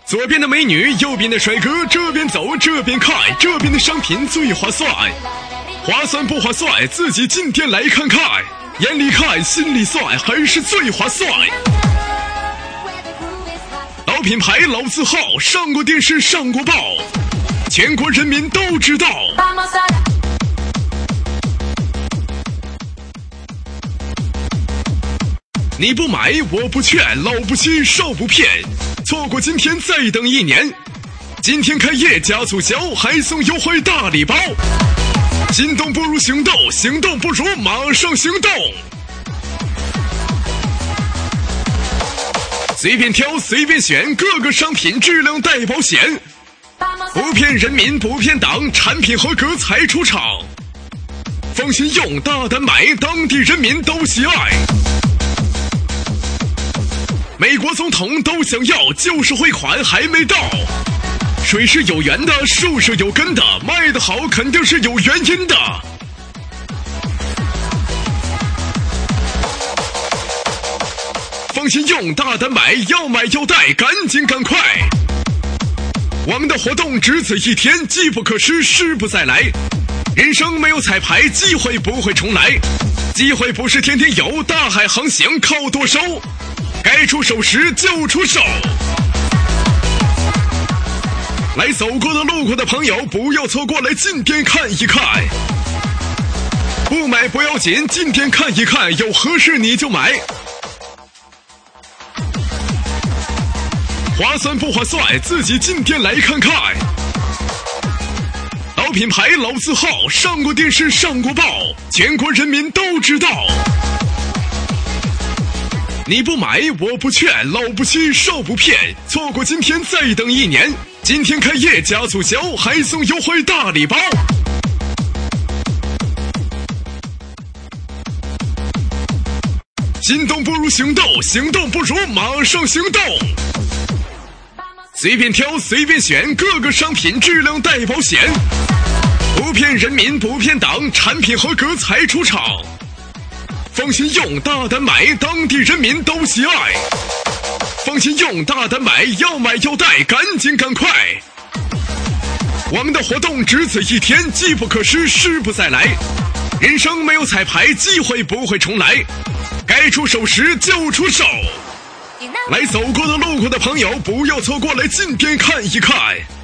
左边的美女，右边的帅哥，这边走这边看，这边的商品最划算。划算不划算，自己进店来看看，眼里看心里算，还是最划算。老品牌老字号，上过电视上过报，全国人民都知道。你不买我不劝，老不欺少不骗，错过今天再等一年。今天开业加促销，还送优惠大礼包。心动不如行动，行动不如马上行动。随便挑随便选，各个商品质量带保险，不骗人民不骗党，产品合格才出厂。放心用，大胆买，当地人民都喜爱。美国总统都想要，就是汇款还没到。水是有源的，树是有根的，卖得好肯定是有原因的。放心用，大胆买，要买要带，赶紧赶快。我们的活动只此一天，机不可失，失不再来。人生没有彩排，机会不会重来。机会不是天天有，大海航行靠舵手。该出手时就出手。来走过的路过的朋友，不要错过，来进店看一看。不买不要紧，进店看一看，有合适你就买。划算不划算，自己进店来看看。老品牌老字号，上过电视上过报，全国人民都知道。你不买我不劝，老不欺少不骗，错过今天再等一年。今天开业加促销，还送优惠大礼包。心动不如行动，行动不如马上行动。随便挑随便选，各个商品质量带保险，不骗人民不骗党，产品合格才出厂。放心用，大胆买，当地人民都喜爱。放心用，大胆买，要买要带，赶紧赶快。我们的活动只此一天，机不可失，失不再来。人生没有彩排，机会不会重来。该出手时就出手。来走过的路过的朋友，不要错过，来进店看一看。